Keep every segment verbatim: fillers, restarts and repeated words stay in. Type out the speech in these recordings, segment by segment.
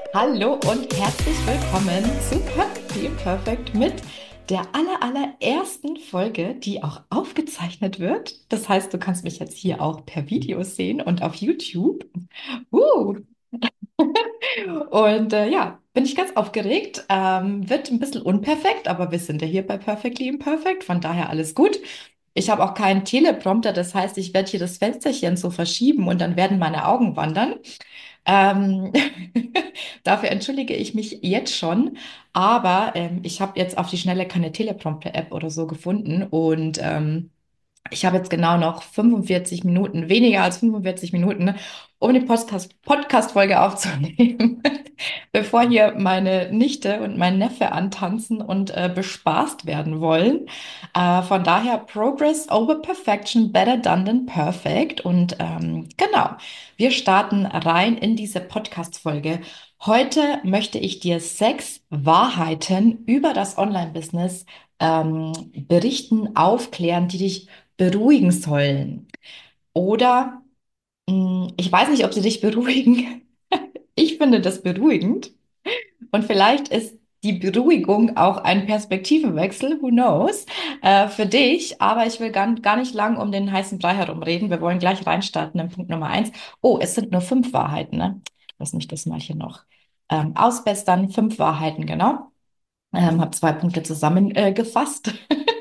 Hallo und herzlich willkommen zu Perfectly Imperfect mit der aller, allerersten Folge, die auch aufgezeichnet wird. Das heißt, du kannst mich jetzt hier auch per Video sehen und auf YouTube. Uh. Und äh, ja, bin ich ganz aufgeregt. Ähm, wird ein bisschen unperfekt, aber wir sind ja hier bei Perfectly Imperfect, von daher alles gut. Ich habe auch keinen Teleprompter, das heißt, ich werde hier das Fensterchen so verschieben und dann werden meine Augen wandern. Ähm, Dafür entschuldige ich mich jetzt schon, aber ähm, ich habe jetzt auf die Schnelle keine Teleprompter-App oder so gefunden und ähm, ich habe jetzt genau noch fünfundvierzig Minuten, weniger als fünfundvierzig Minuten, um die Podcast, Podcast-Folge aufzunehmen, bevor hier meine Nichte und mein Neffe antanzen und äh, bespaßt werden wollen. Äh, von daher Progress over Perfection, better done than perfect. Und ähm, genau, wir starten rein in diese Podcast-Folge. Heute möchte ich dir sechs Wahrheiten über das Online-Business ähm, berichten, aufklären, die dich beruhigen sollen. Oder mh, ich weiß nicht, ob sie dich beruhigen. Ich finde das beruhigend. Und vielleicht ist die Beruhigung auch ein Perspektivenwechsel, who knows, äh, für dich. Aber ich will gar, gar nicht lang um den heißen Brei herumreden. Wir wollen gleich reinstarten in Punkt Nummer eins. Oh, es sind nur fünf Wahrheiten, ne? Lass mich das mal hier noch ähm, ausbessern. Fünf Wahrheiten, genau. Ähm, habe zwei Punkte zusammengefasst. Äh, gefasst.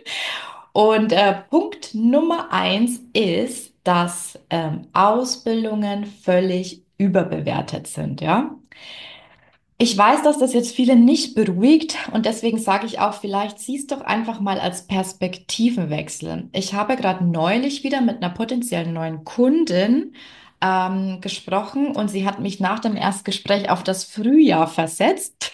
Und äh, Punkt Nummer eins ist, dass ähm, Ausbildungen völlig überbewertet sind, ja. Ich weiß, dass das jetzt viele nicht beruhigt und deswegen sage ich auch, vielleicht sieh's doch einfach mal als Perspektivenwechsel. Ich habe gerade neulich wieder mit einer potenziellen neuen Kundin ähm, gesprochen und sie hat mich nach dem Erstgespräch auf das Frühjahr versetzt.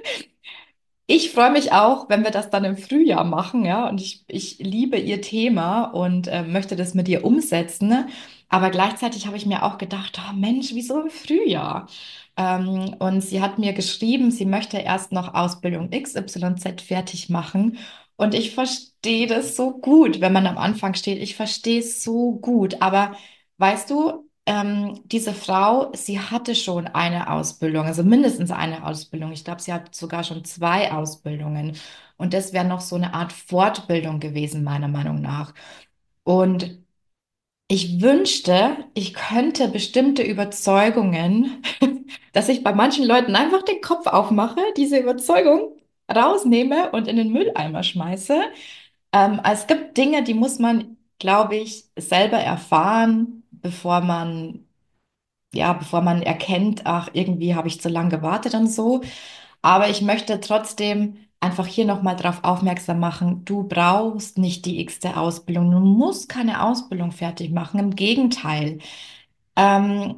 Ich freue mich auch, wenn wir das dann im Frühjahr machen, ja. Und ich, ich liebe ihr Thema und äh, möchte das mit ihr umsetzen. Ne? Aber gleichzeitig habe ich mir auch gedacht, oh Mensch, wieso im Frühjahr? Ähm, und sie hat mir geschrieben, sie möchte erst noch Ausbildung X Y Z fertig machen. Und ich verstehe das so gut, wenn man am Anfang steht. Ich verstehe es so gut. Aber weißt du, ähm, diese Frau, sie hatte schon eine Ausbildung, also mindestens eine Ausbildung. Ich glaube, sie hat sogar schon zwei Ausbildungen. Und das wäre noch so eine Art Fortbildung gewesen, meiner Meinung nach. Und ich wünschte, ich könnte bestimmte Überzeugungen, dass ich bei manchen Leuten einfach den Kopf aufmache, diese Überzeugung rausnehme und in den Mülleimer schmeiße. Ähm, es gibt Dinge, die muss man, glaube ich, selber erfahren, bevor man ja, bevor man erkennt, ach, irgendwie habe ich zu lange gewartet und so. Aber ich möchte trotzdem einfach hier nochmal drauf aufmerksam machen, du brauchst nicht die x-te Ausbildung, du musst keine Ausbildung fertig machen, im Gegenteil. Ähm,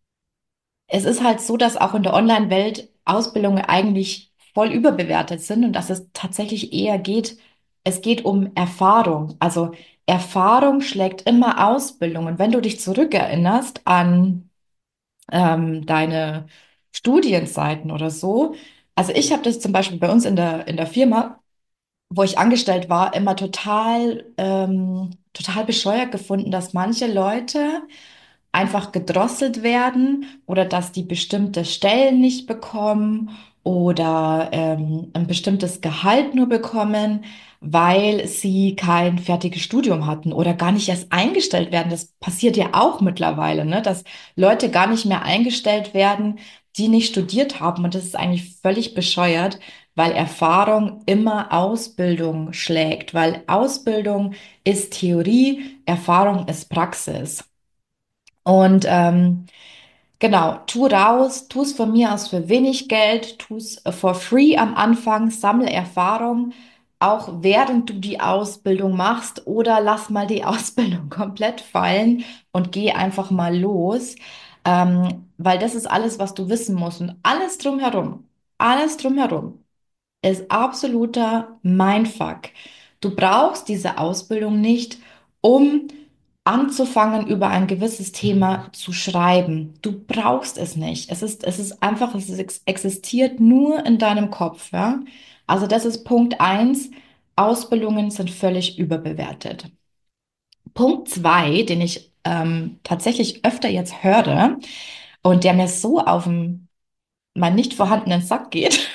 Es ist halt so, dass auch in der Online-Welt Ausbildungen eigentlich voll überbewertet sind und dass es tatsächlich eher geht, es geht um Erfahrung. Also Erfahrung schlägt immer Ausbildung. Und wenn du dich zurückerinnerst an ähm, deine Studienseiten oder so. Also ich habe das zum Beispiel bei uns in der, in der Firma, wo ich angestellt war, immer total, ähm, total bescheuert gefunden, dass manche Leute einfach gedrosselt werden oder dass die bestimmte Stellen nicht bekommen oder ähm, ein bestimmtes Gehalt nur bekommen, weil sie kein fertiges Studium hatten oder gar nicht erst eingestellt werden. Das passiert ja auch mittlerweile, ne? Dass Leute gar nicht mehr eingestellt werden, die nicht studiert haben. Und das ist eigentlich völlig bescheuert, weil Erfahrung immer Ausbildung schlägt, weil Ausbildung ist Theorie, Erfahrung ist Praxis. Und ähm, genau, tu raus, tu es von mir aus für wenig Geld, tu es for free am Anfang, sammle Erfahrung, auch während du die Ausbildung machst oder lass mal die Ausbildung komplett fallen und geh einfach mal los, ähm, weil das ist alles, was du wissen musst und alles drumherum, alles drumherum ist absoluter Mindfuck. Du brauchst diese Ausbildung nicht, um anzufangen, über ein gewisses Thema zu schreiben. Du brauchst es nicht. Es ist, es ist einfach, es ist, ex- existiert nur in deinem Kopf, ja? Also das ist Punkt eins. Ausbildungen sind völlig überbewertet. Punkt zwei, den ich ähm, tatsächlich öfter jetzt höre und der mir so auf dem meinen nicht vorhandenen Sack geht.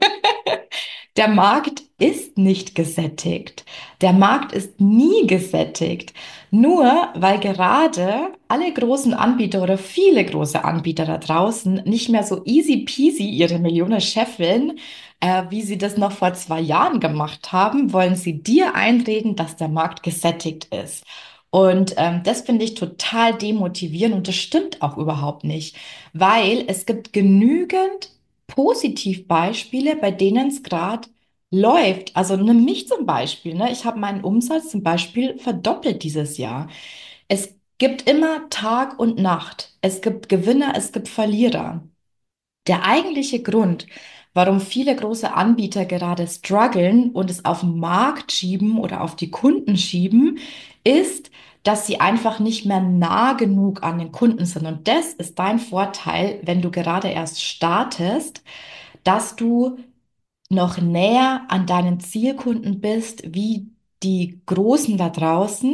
Der Markt ist nicht gesättigt. Der Markt ist nie gesättigt. Nur weil gerade alle großen Anbieter oder viele große Anbieter da draußen nicht mehr so easy peasy ihre Millionen scheffeln, äh, wie sie das noch vor zwei Jahren gemacht haben, wollen sie dir einreden, dass der Markt gesättigt ist. Und ähm, das finde ich total demotivierend und das stimmt auch überhaupt nicht, weil es gibt genügend Positivbeispiele, bei denen es gerade läuft. Also nimm mich zum Beispiel, ne? Ich habe meinen Umsatz zum Beispiel verdoppelt dieses Jahr. Es gibt immer Tag und Nacht. Es gibt Gewinner, es gibt Verlierer. Der eigentliche Grund, warum viele große Anbieter gerade strugglen und es auf den Markt schieben oder auf die Kunden schieben, ist, dass sie einfach nicht mehr nah genug an den Kunden sind. Und das ist dein Vorteil, wenn du gerade erst startest, dass du noch näher an deinen Zielkunden bist, wie die Großen da draußen.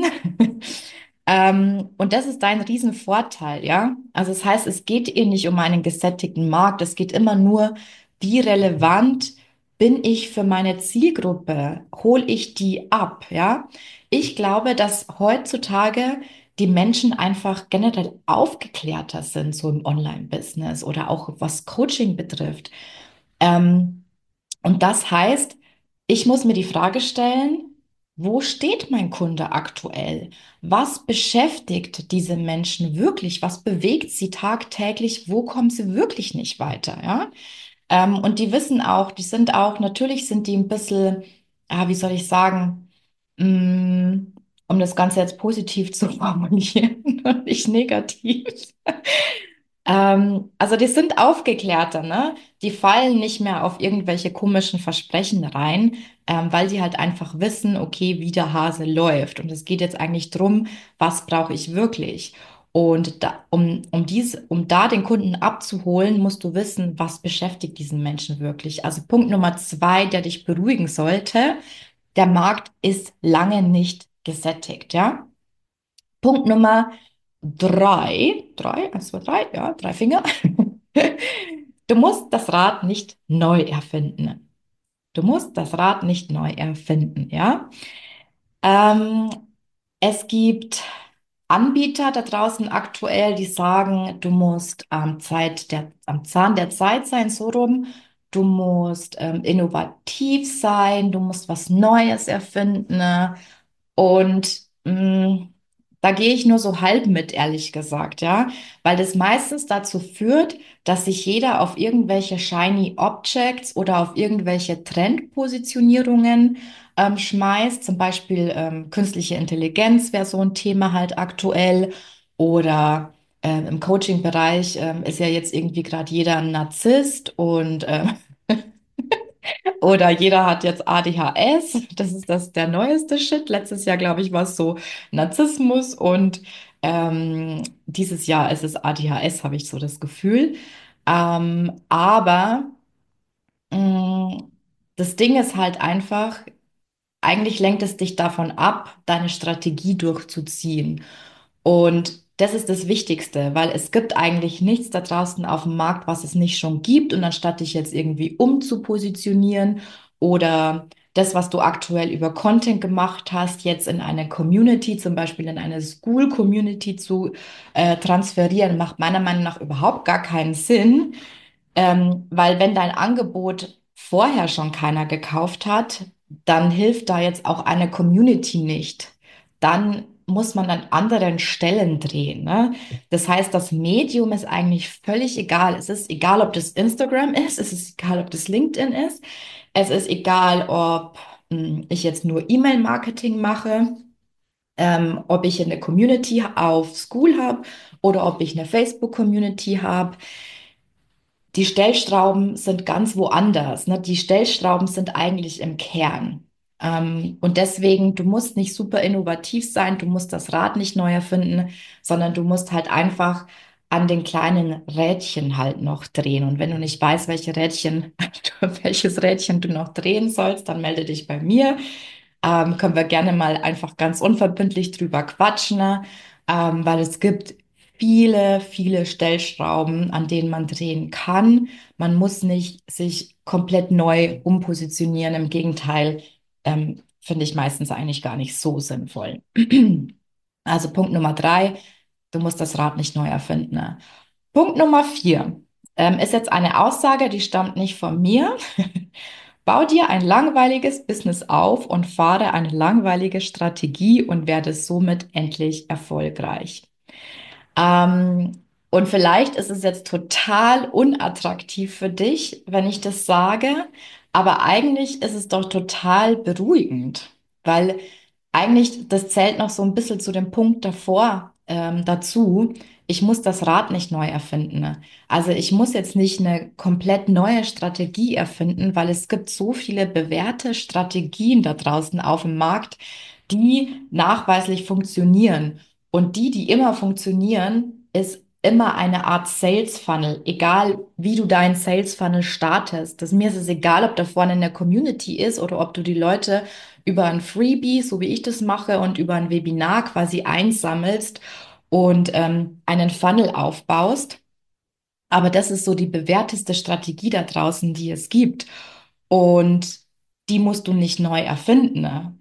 Ähm, und das ist dein Riesenvorteil, ja? Also das heißt, es geht ihr nicht um einen gesättigten Markt, es geht immer nur, wie relevant bin ich für meine Zielgruppe? Hol ich die ab, ja? Ich glaube, dass heutzutage die Menschen einfach generell aufgeklärter sind, so im Online-Business oder auch was Coaching betrifft. Ähm, und das heißt, ich muss mir die Frage stellen, wo steht mein Kunde aktuell? Was beschäftigt diese Menschen wirklich? Was bewegt sie tagtäglich? Wo kommen sie wirklich nicht weiter? Ja? Ähm, und die wissen auch, die sind auch, natürlich sind die ein bisschen, ah, wie soll ich sagen, mm, um das Ganze jetzt positiv zu formulieren und nicht negativ. Ähm, also die sind aufgeklärter, ne? Die fallen nicht mehr auf irgendwelche komischen Versprechen rein, ähm, weil sie halt einfach wissen, okay, wie der Hase läuft. Und es geht jetzt eigentlich drum, was brauche ich wirklich? Und da, um, um dies, um da den Kunden abzuholen, musst du wissen, was beschäftigt diesen Menschen wirklich. Also Punkt Nummer zwei, der dich beruhigen sollte, der Markt ist lange nicht gesättigt, ja? Punkt Nummer drei, drei, eins, zwei, drei, ja, drei Finger. Du musst das Rad nicht neu erfinden. Du musst das Rad nicht neu erfinden, ja. Ähm, Es gibt Anbieter da draußen aktuell, die sagen, du musst am Zeit der, am Zahn der Zeit sein, so rum. Du musst ähm, innovativ sein, du musst was Neues erfinden. Ne? Und mh, da gehe ich nur so halb mit, ehrlich gesagt, ja, weil das meistens dazu führt, dass sich jeder auf irgendwelche shiny Objects oder auf irgendwelche Trendpositionierungen ähm, schmeißt. Zum Beispiel ähm, künstliche Intelligenz wäre so ein Thema halt aktuell. Oder ähm, im Coaching-Bereich ähm, ist ja jetzt irgendwie gerade jeder ein Narzisst und ähm, oder jeder hat jetzt A D H S. Das ist das der neueste Shit. Letztes Jahr, glaube ich, war es so Narzissmus und ähm, dieses Jahr ist es A D H S, habe ich so das Gefühl. Ähm, aber mh, das Ding ist halt einfach, eigentlich lenkt es dich davon ab, deine Strategie durchzuziehen. Und das ist das Wichtigste, weil es gibt eigentlich nichts da draußen auf dem Markt, was es nicht schon gibt. Und anstatt dich jetzt irgendwie umzupositionieren oder das, was du aktuell über Content gemacht hast, jetzt in eine Community, zum Beispiel in eine School-Community zu äh, transferieren, macht meiner Meinung nach überhaupt gar keinen Sinn. Ähm, weil wenn dein Angebot vorher schon keiner gekauft hat, dann hilft da jetzt auch eine Community nicht. Dann muss man an anderen Stellen drehen, ne? Das heißt, das Medium ist eigentlich völlig egal. Es ist egal, ob das Instagram ist, es ist egal, ob das LinkedIn ist, es ist egal, ob hm, ich jetzt nur E-Mail-Marketing mache, ähm, ob ich eine Community auf School habe oder ob ich eine Facebook-Community habe. Die Stellschrauben sind ganz woanders, ne? Die Stellschrauben sind eigentlich im Kern. Ähm, und deswegen, du musst nicht super innovativ sein, du musst das Rad nicht neu erfinden, sondern du musst halt einfach an den kleinen Rädchen halt noch drehen. Und wenn du nicht weißt, welche Rädchen, welches Rädchen du noch drehen sollst, dann melde dich bei mir. Ähm, können wir gerne mal einfach ganz unverbindlich drüber quatschen, ne? Ähm, weil es gibt viele, viele Stellschrauben, an denen man drehen kann. Man muss nicht sich komplett neu umpositionieren. Im Gegenteil, ähm, finde ich meistens eigentlich gar nicht so sinnvoll. Also Punkt Nummer drei, du musst das Rad nicht neu erfinden. Ne? Punkt Nummer vier ähm, ist jetzt eine Aussage, die stammt nicht von mir. Bau dir ein langweiliges Business auf und fahre eine langweilige Strategie und werde somit endlich erfolgreich. Ähm, und vielleicht ist es jetzt total unattraktiv für dich, wenn ich das sage, aber eigentlich ist es doch total beruhigend, weil eigentlich das zählt noch so ein bisschen zu dem Punkt davor ähm, dazu. Ich muss das Rad nicht neu erfinden. Ne? Also ich muss jetzt nicht eine komplett neue Strategie erfinden, weil es gibt so viele bewährte Strategien da draußen auf dem Markt, die nachweislich funktionieren. Und die, die immer funktionieren, ist immer eine Art Sales Funnel, egal wie du deinen Sales Funnel startest. Das, mir ist es egal, ob da vorne eine Community ist oder ob du die Leute über ein Freebie, so wie ich das mache, und über ein Webinar quasi einsammelst und ähm, einen Funnel aufbaust. Aber das ist so die bewährteste Strategie da draußen, die es gibt. Und die musst du nicht neu erfinden. Ne?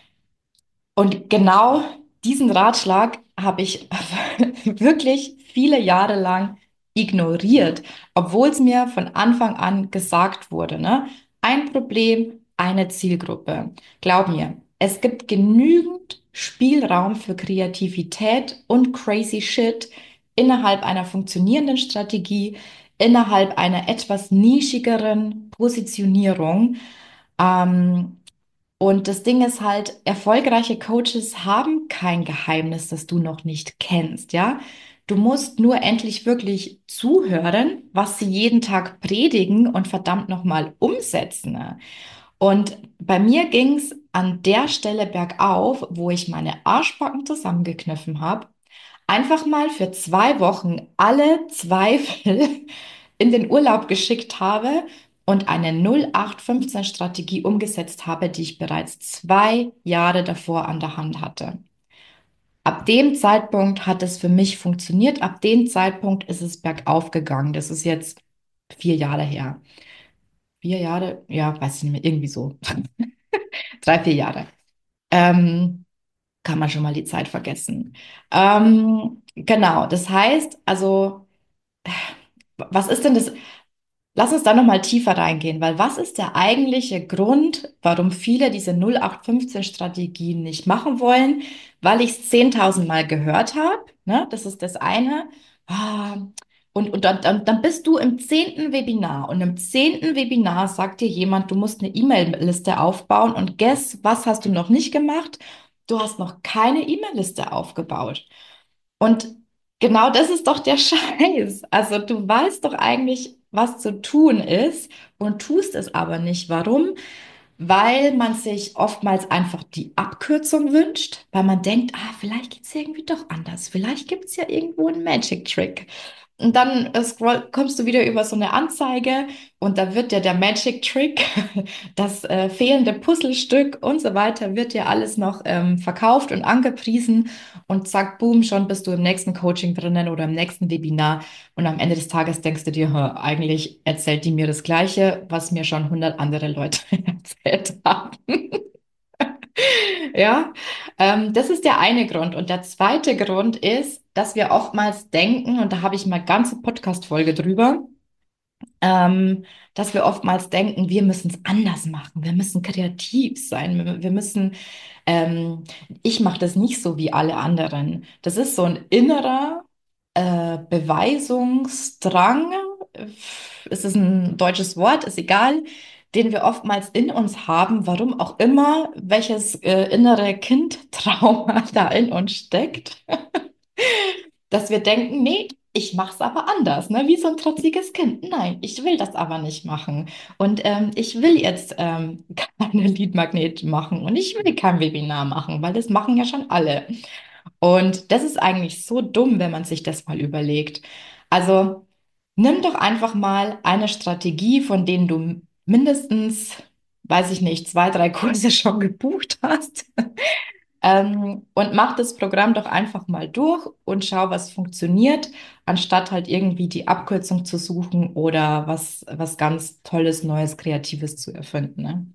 Und genau diesen Ratschlag habe ich wirklich viele Jahre lang ignoriert, obwohl es mir von Anfang an gesagt wurde, ne? Ein Problem, eine Zielgruppe. Glaub mir, es gibt genügend Spielraum für Kreativität und crazy Shit innerhalb einer funktionierenden Strategie, innerhalb einer etwas nischigeren Positionierung. Ähm, und das Ding ist halt, erfolgreiche Coaches haben kein Geheimnis, das du noch nicht kennst, ja? Du musst nur endlich wirklich zuhören, was sie jeden Tag predigen und verdammt nochmal umsetzen. Ne? Und bei mir ging's an der Stelle bergauf, wo ich meine Arschbacken zusammengekniffen habe, einfach mal für zwei Wochen alle Zweifel in den Urlaub geschickt habe und eine null acht fünfzehn Strategie umgesetzt habe, die ich bereits zwei Jahre davor an der Hand hatte. Ab dem Zeitpunkt hat es für mich funktioniert. Ab dem Zeitpunkt ist es bergauf gegangen. Das ist jetzt vier Jahre her. Vier Jahre? Ja, weiß ich nicht mehr. Irgendwie so. Drei, vier Jahre. Ähm, kann man schon mal die Zeit vergessen. Ähm, genau. Das heißt, also, was ist denn das? Lass uns da noch mal tiefer reingehen, weil was ist der eigentliche Grund, warum viele diese null acht fünfzehn Strategien nicht machen wollen? Weil ich es zehntausend Mal gehört habe, ne? Das ist das eine. Ah, und, und dann, dann, dann bist du im zehnten Webinar und im zehnten Webinar sagt dir jemand, du musst eine E-Mail-Liste aufbauen und guess, was hast du noch nicht gemacht? Du hast noch keine E-Mail-Liste aufgebaut. Und genau das ist doch der Scheiß. Also du weißt doch eigentlich, was zu tun ist und tust es aber nicht. Warum? Weil man sich oftmals einfach die Abkürzung wünscht, weil man denkt, ah, vielleicht geht's ja irgendwie doch anders. Vielleicht gibt's ja irgendwo einen Magic Trick. Und dann äh, scroll, kommst du wieder über so eine Anzeige und da wird dir der Magic Trick, das äh, fehlende Puzzlestück und so weiter, wird dir alles noch ähm, verkauft und angepriesen und zack, boom, schon bist du im nächsten Coaching drinnen oder im nächsten Webinar und am Ende des Tages denkst du dir, "Hä, eigentlich erzählt die mir das Gleiche, was mir schon hundert andere Leute erzählt haben." Ja, ähm, das ist der eine Grund. Und der zweite Grund ist, dass wir oftmals denken, und da habe ich mal ganze Podcast-Folge drüber, ähm, dass wir oftmals denken, wir müssen es anders machen, wir müssen kreativ sein, wir, wir müssen, ähm, ich mache das nicht so wie alle anderen. Das ist so ein innerer äh, Beweisungsdrang, äh, es ist ein deutsches Wort, ist egal, den wir oftmals in uns haben, warum auch immer, welches äh, innere Kindtrauma da in uns steckt, dass wir denken, nee, ich mache es aber anders, ne? Wie so ein trotziges Kind. Nein, ich will das aber nicht machen. Und ähm, ich will jetzt ähm, keine Leadmagnet machen und ich will kein Webinar machen, weil das machen ja schon alle. Und das ist eigentlich so dumm, wenn man sich das mal überlegt. Also nimm doch einfach mal eine Strategie, von denen du mindestens, weiß ich nicht, zwei, drei Kurse schon gebucht hast. Ähm, und mach das Programm doch einfach mal durch und schau, was funktioniert, anstatt halt irgendwie die Abkürzung zu suchen oder was, was ganz Tolles, Neues, Kreatives zu erfinden, ne?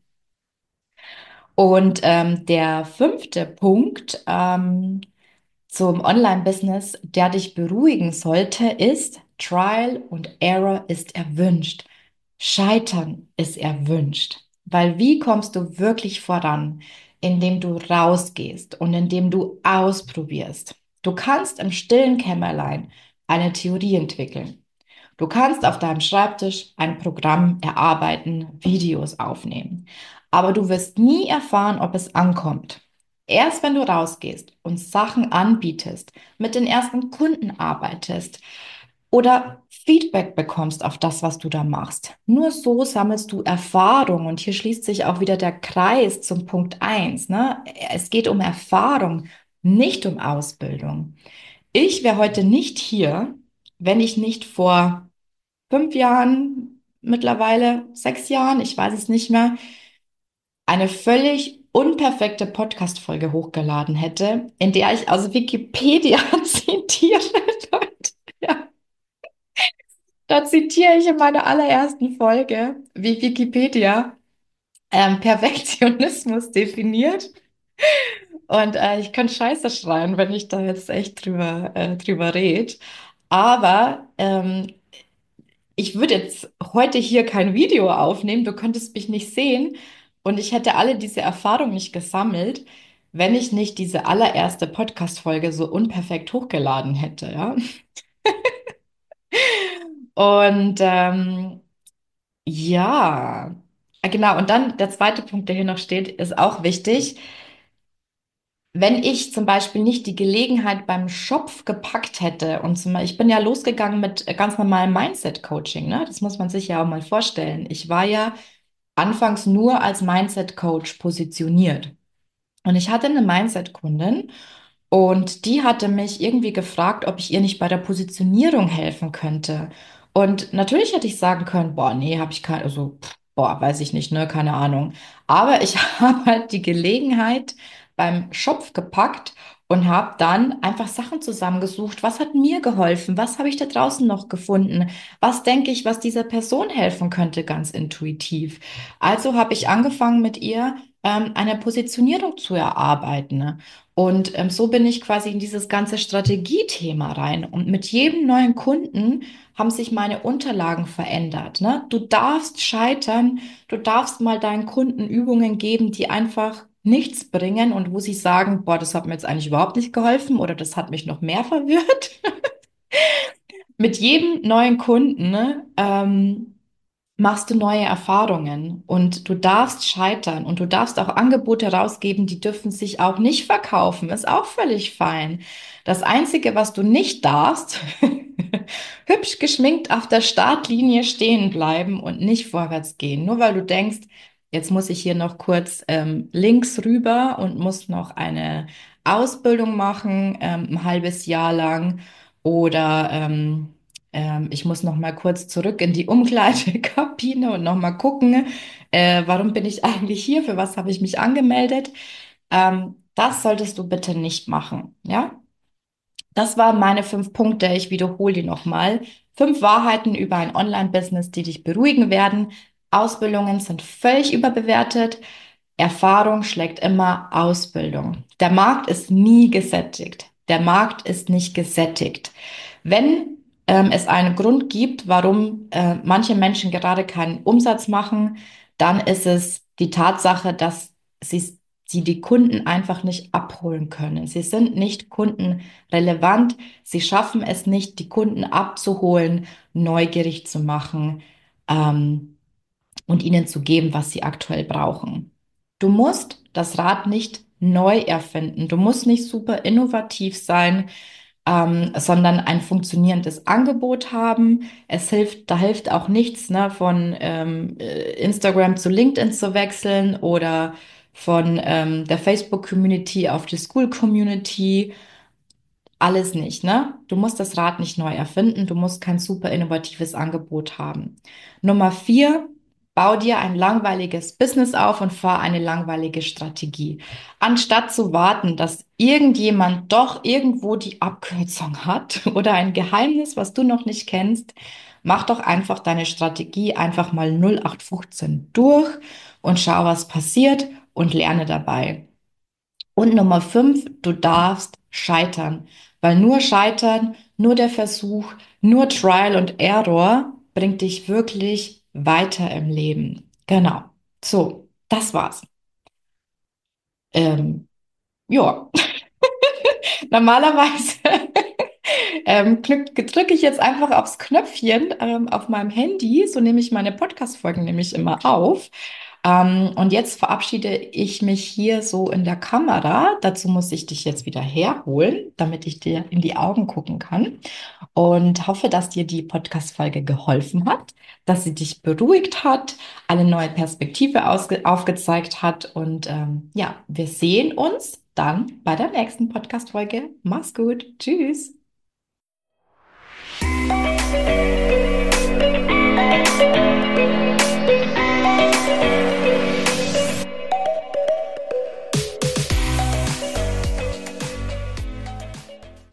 Und ähm, der fünfte Punkt ähm, zum Online-Business, der dich beruhigen sollte, ist: Trial und Error ist erwünscht. Scheitern ist erwünscht. Weil wie kommst du wirklich voran? Indem du rausgehst und indem du ausprobierst. Du kannst im stillen Kämmerlein eine Theorie entwickeln. Du kannst auf deinem Schreibtisch ein Programm erarbeiten, Videos aufnehmen, aber du wirst nie erfahren, ob es ankommt. Erst wenn du rausgehst und Sachen anbietest, mit den ersten Kunden arbeitest oder Feedback bekommst auf das, was du da machst. Nur so sammelst du Erfahrung, und hier schließt sich auch wieder der Kreis zum Punkt eins, ne? Es geht um Erfahrung, nicht um Ausbildung. Ich wäre heute nicht hier, wenn ich nicht vor fünf Jahren, mittlerweile sechs Jahren, ich weiß es nicht mehr, eine völlig unperfekte Podcast-Folge hochgeladen hätte, in der ich aus Wikipedia zitiere. Und, ja, da zitiere ich in meiner allerersten Folge, wie Wikipedia ähm, Perfektionismus definiert. Und äh, ich kann Scheiße schreien, wenn ich da jetzt echt drüber, äh, drüber rede. Aber ähm, ich würde jetzt heute hier kein Video aufnehmen, du könntest mich nicht sehen, und ich hätte alle diese Erfahrungen nicht gesammelt, wenn ich nicht diese allererste Podcast-Folge so unperfekt hochgeladen hätte, ja. Und ähm, ja, äh, genau. Und dann der zweite Punkt, der hier noch steht, ist auch wichtig. Wenn ich zum Beispiel nicht die Gelegenheit beim Schopf gepackt hätte, und zum, ich bin ja losgegangen mit ganz normalem Mindset-Coaching, ne? Das muss man sich ja auch mal vorstellen. Ich war ja anfangs nur als Mindset-Coach positioniert. Und ich hatte eine Mindset-Kundin, und die hatte mich irgendwie gefragt, ob ich ihr nicht bei der Positionierung helfen könnte. Und natürlich hätte ich sagen können, boah, nee, habe ich keine, also, pff, boah, weiß ich nicht, ne, keine Ahnung. Aber ich habe halt die Gelegenheit beim Schopf gepackt und habe dann einfach Sachen zusammengesucht. Was hat mir geholfen? Was habe ich da draußen noch gefunden? Was denke ich, was dieser Person helfen könnte, ganz intuitiv? Also habe ich angefangen mit ihr ähm, eine Positionierung zu erarbeiten, ne? Und ähm, so bin ich quasi in dieses ganze Strategiethema rein. Und mit jedem neuen Kunden haben sich meine Unterlagen verändert, ne? Du darfst scheitern, du darfst mal deinen Kunden Übungen geben, die einfach nichts bringen und wo sie sagen, boah, das hat mir jetzt eigentlich überhaupt nicht geholfen oder das hat mich noch mehr verwirrt. Mit jedem neuen Kunden, ne, ähm, machst du neue Erfahrungen, und du darfst scheitern und du darfst auch Angebote rausgeben, die dürfen sich auch nicht verkaufen, ist auch völlig fein. Das Einzige, was du nicht darfst, hübsch geschminkt auf der Startlinie stehen bleiben und nicht vorwärts gehen, nur weil du denkst, jetzt muss ich hier noch kurz ähm, links rüber und muss noch eine Ausbildung machen, ähm, ein halbes Jahr lang, oder ähm, ähm, ich muss noch mal kurz zurück in die Umkleidekabine und noch mal gucken, äh, warum bin ich eigentlich hier, für was habe ich mich angemeldet. Ähm, das solltest du bitte nicht machen, ja? Das waren meine fünf Punkte. Ich wiederhole die nochmal. Fünf Wahrheiten über ein Online-Business, die dich beruhigen werden. Ausbildungen sind völlig überbewertet. Erfahrung schlägt immer Ausbildung. Der Markt ist nie gesättigt. Der Markt ist nicht gesättigt. Wenn ähm, es einen Grund gibt, warum äh, manche Menschen gerade keinen Umsatz machen, dann ist es die Tatsache, dass sie, sie die Kunden einfach nicht abholen können. Sie sind nicht kundenrelevant. Sie schaffen es nicht, die Kunden abzuholen, neugierig zu machen, ähm, und ihnen zu geben, was sie aktuell brauchen. Du musst das Rad nicht neu erfinden. Du musst nicht super innovativ sein, ähm, sondern ein funktionierendes Angebot haben. Es hilft, da hilft auch nichts, ne, von ähm, äh, Instagram zu LinkedIn zu wechseln oder von ähm, der Facebook-Community auf die School-Community. Alles nicht, ne? Du musst das Rad nicht neu erfinden. Du musst kein super innovatives Angebot haben. Nummer vier: Bau dir ein langweiliges Business auf und fahr eine langweilige Strategie. Anstatt zu warten, dass irgendjemand doch irgendwo die Abkürzung hat oder ein Geheimnis, was du noch nicht kennst, mach doch einfach deine Strategie einfach mal null acht fünfzehn durch und schau, was passiert und lerne dabei. Und Nummer fünf, du darfst scheitern, weil nur Scheitern, nur der Versuch, nur Trial und Error bringt dich wirklich weiter im Leben. Genau. So, das war's. Ähm, ja, normalerweise ähm, drücke ich jetzt einfach aufs Knöpfchen ähm, auf meinem Handy, so nehme ich meine Podcast-Folgen nämlich immer auf. Ähm, und jetzt verabschiede ich mich hier so in der Kamera. Dazu muss ich dich jetzt wieder herholen, damit ich dir in die Augen gucken kann. Und hoffe, dass dir die Podcast-Folge geholfen hat, dass sie dich beruhigt hat, eine neue Perspektive ausge aufgezeigt hat. Und ähm, ja, wir sehen uns dann bei der nächsten Podcast-Folge. Mach's gut. Tschüss.